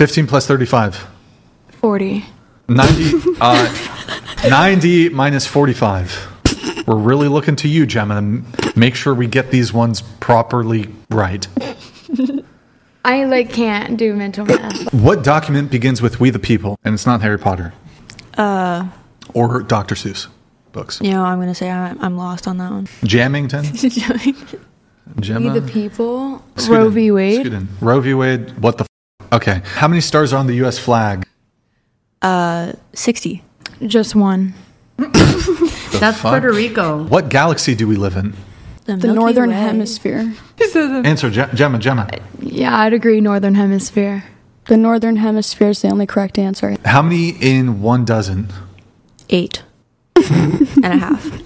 15 plus 35. 40. 90 minus 45. We're really looking to you, Gemma, to make sure we get these ones properly right. I can't do mental math. What document begins with "We the People" and it's not Harry Potter? Or Dr. Seuss books. I'm going to say I'm lost on that one. Jamington? Gemma? We the people. Scoot Roe in. v. Wade. Scoot in. Roe v. Wade. What the Okay. How many stars are on the U.S. flag? 60. Just one. That's fuck? Puerto Rico. What galaxy do we live in? The The Milky Northern Way. Hemisphere. Answer, Gemma. Yeah, I'd agree. Northern Hemisphere. The Northern Hemisphere is the only correct answer. How many in 1 dozen? 8.5.